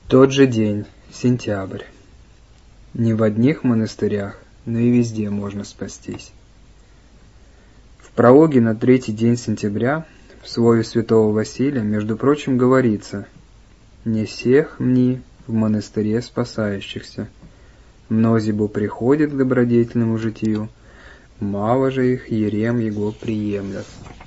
Тот же день, сентябрь. Не в одних монастырях, но и везде можно спастись. В прологе на 3-й день сентября в слове святого Василия, между прочим, говорится: «Не всех мни в монастыре спасающихся, мнози бо приходят к добродетельному житию, мало же их ерем его приемлят».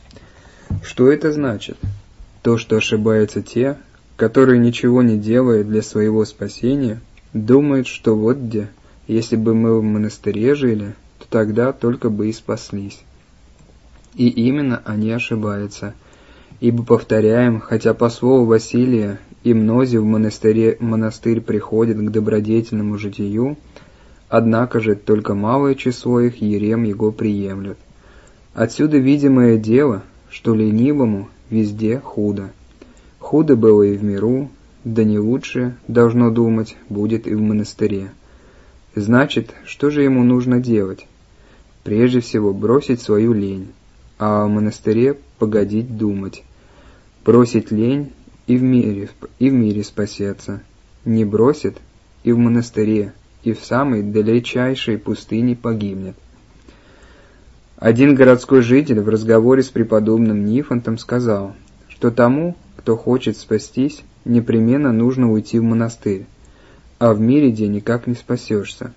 Что это значит? То, что ошибаются те, которые, ничего не делая для своего спасения, думают, что вот где, если бы мы в монастыре жили, то тогда только бы и спаслись. И именно они ошибаются, ибо, повторяем, хотя по слову Василия и мнози в монастырь приходят к добродетельному житию, однако же только малое число их ерем его приемлют. Отсюда видимое дело, что ленивому везде худо. Худо было и в миру, да не лучше, должно думать, будет и в монастыре. Значит, что же ему нужно делать? Прежде всего бросить свою лень, а в монастыре погодить думать. Бросить лень и в мире спасется. Не бросит и в монастыре, и в самой далечайшей пустыне погибнет. Один городской житель в разговоре с преподобным Нифонтом сказал, что тому, кто хочет спастись, непременно нужно уйти в монастырь, а в мире где никак не спасешься.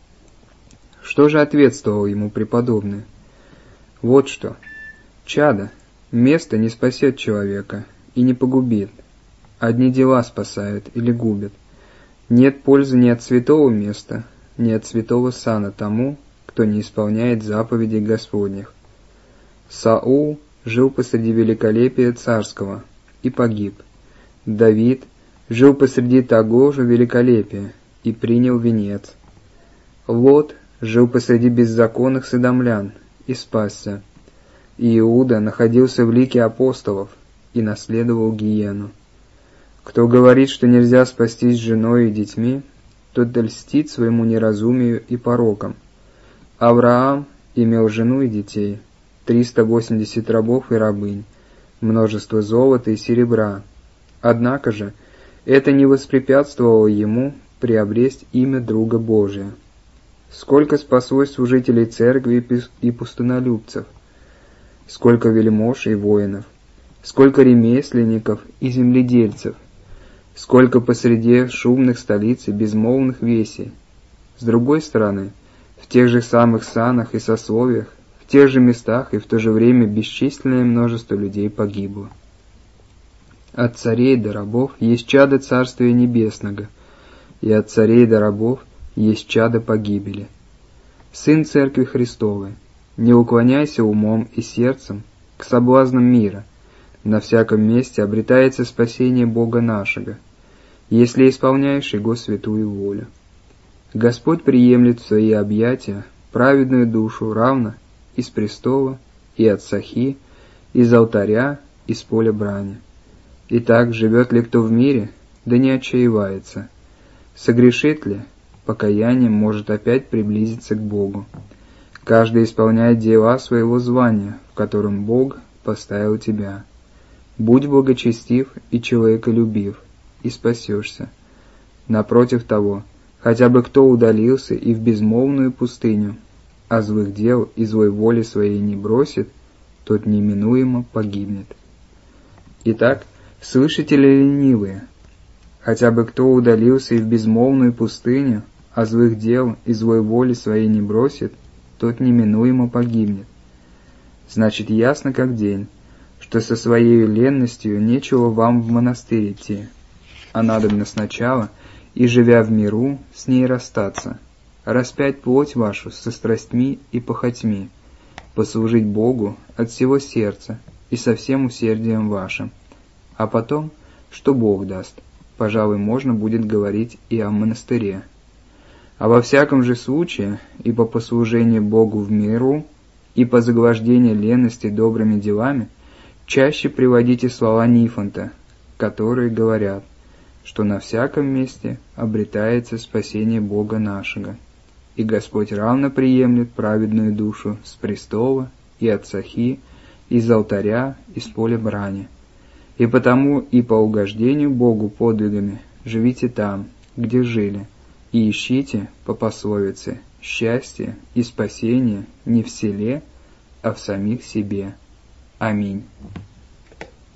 Что же ответствовал ему преподобный? Вот что. Чадо, место не спасет человека и не погубит. Одни дела спасают или губят. Нет пользы ни от святого места, ни от святого сана тому, кто не исполняет заповедей Господних. Саул жил посреди великолепия царского и погиб. Давид жил посреди того же великолепия и принял венец. Лот жил посреди беззаконных содомлян и спасся. И Иуда находился в лике апостолов и наследовал гиену. Кто говорит, что нельзя спастись женой и детьми, тот льстит своему неразумию и порокам. Авраам имел жену и детей, 380 рабов и рабынь, множество золота и серебра. Однако же это не воспрепятствовало ему приобресть имя друга Божия. Сколько спаслось служителей церкви и пустынолюбцев, сколько вельмож и воинов, сколько ремесленников и земледельцев, сколько посреди шумных столиц и безмолвных весей. С другой стороны, в тех же самых санах и сословиях, в тех же местах и в то же время бесчисленное множество людей погибло. От царей до рабов есть чадо Царствия Небесного, и от царей до рабов есть чадо погибели. Сын Церкви Христовой, не уклоняйся умом и сердцем к соблазнам мира, на всяком месте обретается спасение Бога нашего, если исполняешь Его святую волю. Господь приемлет в свои объятия праведную душу равно из престола и от сахи, из алтаря, из поля брани. Итак, живет ли кто в мире, да не отчаивается. Согрешит ли, покаянием может опять приблизиться к Богу. Каждый исполняет дела своего звания, в котором Бог поставил тебя. Будь благочестив и человеколюбив, и спасешься. Напротив того, хотя бы кто удалился и в безмолвную пустыню, а злых дел и злой воли своей не бросит, тот неминуемо погибнет. Итак, слышите ли ленивые? Хотя бы кто удалился и в безмолвную пустыню, а злых дел и злой воли своей не бросит, тот неминуемо погибнет. Значит, ясно как день, что со своей ленностью нечего вам в монастырь идти, а надобно сначала, и, живя в миру, с ней расстаться, распять плоть вашу со страстьми и похотьми, послужить Богу от всего сердца и со всем усердием вашим. А потом, что Бог даст, пожалуй, можно будет говорить и о монастыре. А во всяком же случае, и по послужению Богу в миру, и по заграждению лености добрыми делами, чаще приводите слова Нифонта, которые говорят, что на всяком месте обретается спасение Бога нашего, и Господь равно приемлет праведную душу с престола и от сахи, из алтаря, из поля брани. И потому и по угождению Богу подвигами живите там, где жили, и ищите, по пословице, счастье и спасение не в селе, а в самих себе. Аминь.